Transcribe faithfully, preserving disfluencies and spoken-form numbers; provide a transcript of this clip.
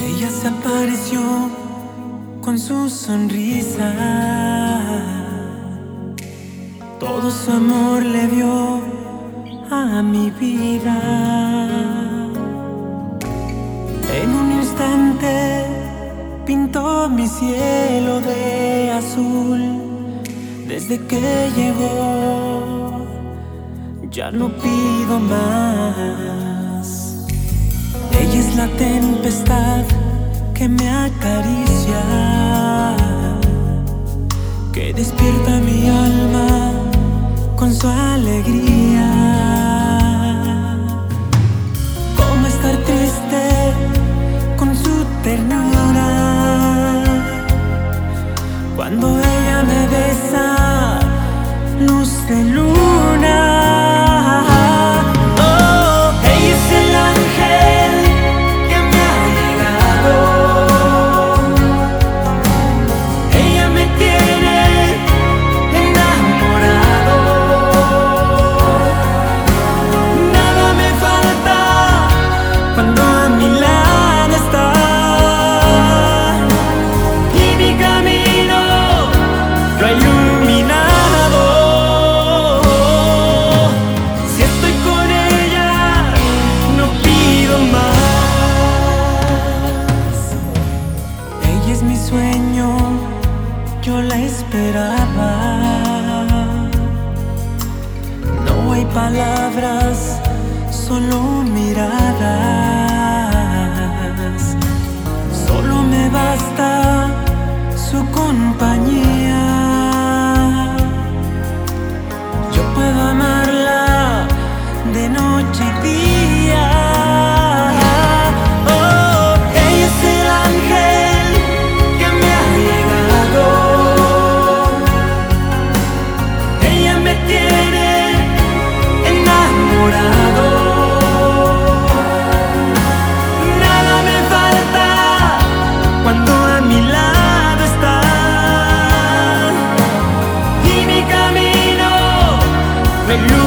Ella se apareció con su sonrisa, todo su amor le dio a mi vida. En un instante pintó mi cielo de azul. Desde que llegó ya no pido más. Ella es la tempestad que me acaricia, que despierta mi alma con su alegría. Cómo estar triste con su ternura, cuando ella me besa, luz de luna. Oh, ella es el ángel que me ha llegado. Ella me tiene enamorado. Nada me falta cuando a mi lado está, y mi camino lo ha iluminado. Si estoy con ella, no pido más. Ella es mi sueño, yo la esperaba. No hay palabras, solo miradas. Solo me basta su compañía. Yo puedo amarla de noche y día. Oh, ella es el ángel que me ha llegado. Ella me tiene enamorado. Nada me falta cuando a mi lado está, y mi camino me ilumina.